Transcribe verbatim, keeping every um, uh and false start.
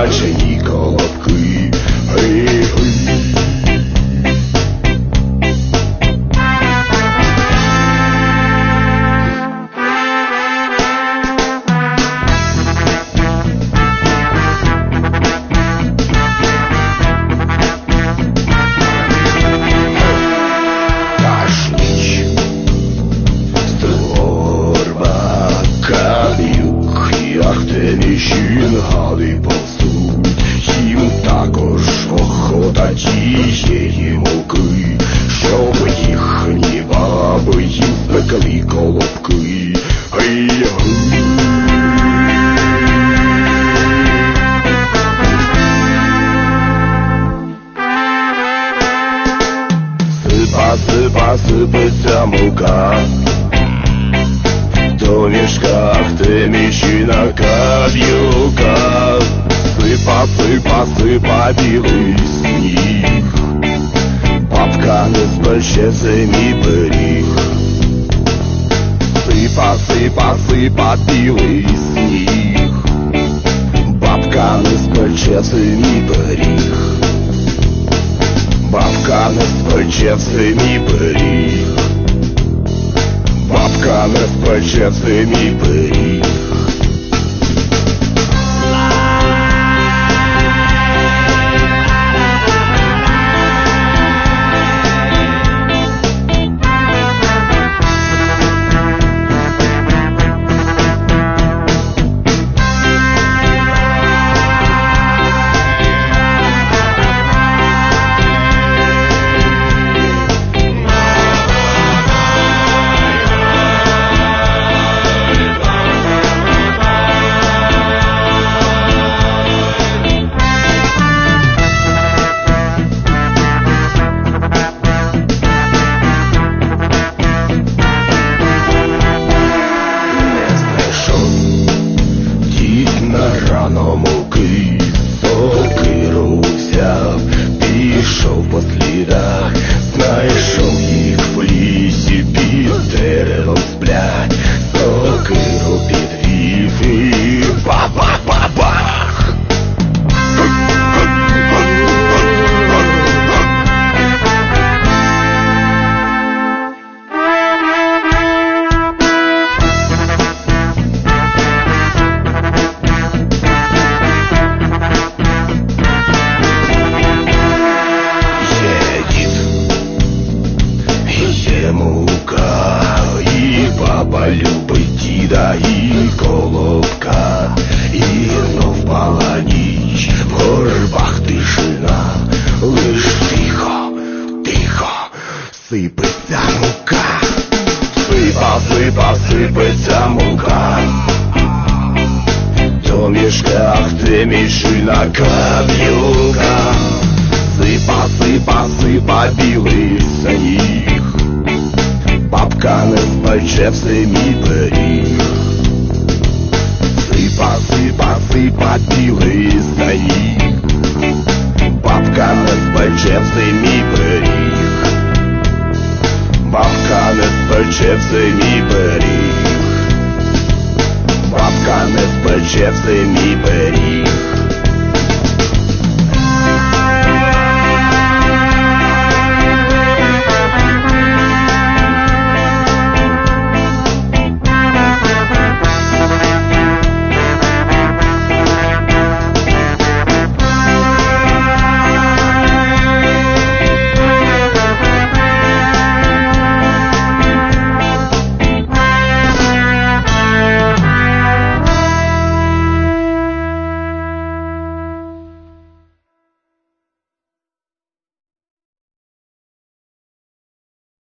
печені колобки. Гей-гей. Гали повзуть, їм також охота тієї муки, щоб їхні баби їм пекли колобки. Гей-гей. Сипа, сипа, сипеться мука, в мішках теміщина кадюка. Сипа, сипа, сипа білий сніг, бабка не спече зимі пиріг. Сипа, сипа, сипа білий сніг, бабка не спече зимі пиріг. Бабка не спече зимі пиріг. Бабка не спече зимі пиріг. Рано муки, сокиру взяв, пішов по слідах, знайшов їх в лісі, під деревом сплять, сокиру підвів і бах-бах-бах-бах. Баба любить діда і колобка, і знов впала ніч, в горбах тишина, лиш тихо, тихо сипеться мука. Сипа, сипа, сипеться мука, в мішках теміщина кадюка. Сипа, сипа, сипа білий сніг, бабка не спече в зимі пиріг. Сипа, сипа, сипа білий сніг, бабка не спече в зимі пиріг. Бабка не спече в зимі пиріг. Бабка не спече в зимі